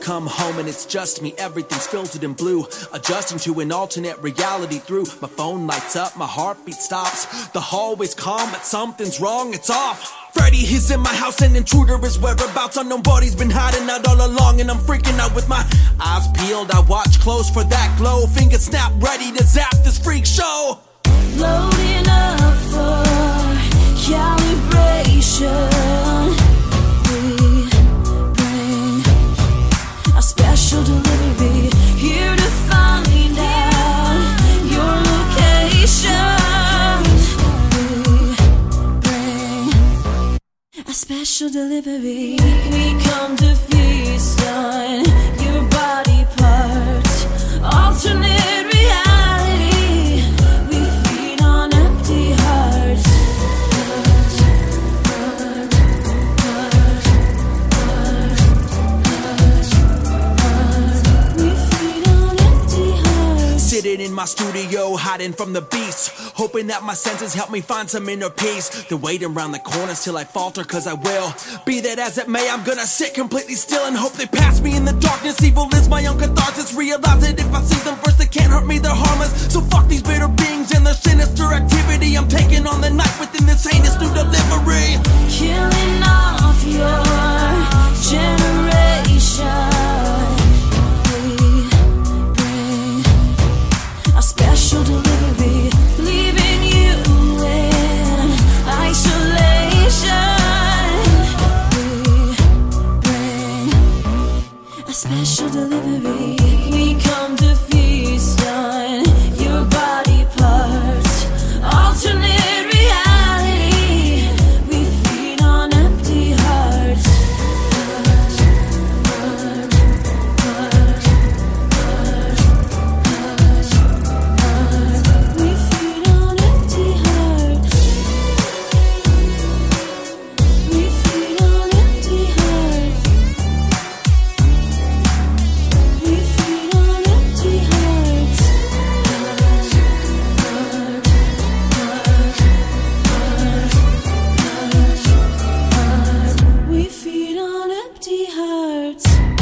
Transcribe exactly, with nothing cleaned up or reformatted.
come home and it's just me. Everything's filtered in blue, adjusting to an alternate reality. Through my phone lights up, my heartbeat stops. The hallway's calm, but something's wrong, it's off. Freddy, he's in my house, an intruder is whereabouts. Unknown body's been hiding out all along, and I'm freaking out with my eyes peeled. I watch close for that glow, fingers snap, ready to zap this freak show. Loading up for calibration. We bring a special delivery here to find out your location. We bring a special delivery. We come to feast on your body parts. Alternate reality. We feed on empty hearts. We feed on empty hearts. Sitting in my studio, hiding from the beast, hoping that my senses help me find some inner peace. They're waiting around the corners till I falter, cause I will. Be that as it may, I'm gonna sit completely still and hope they pass me in the darkness. Evil is my own catharsis. Realize that if I see them first, they can't hurt me, they're harmless. So fuck these bitter beings and their sinister activity. I'm taking on the night within this heinous new delivery. Killing off your generation. We bring a special delivery, leaving you in isolation. We bring a special delivery. We come to feast on your body parts. Alternate reality. We feed on empty hearts. We feed on empty hearts. We feed on empty hearts. We feed on empty hearts. We feed on empty hearts.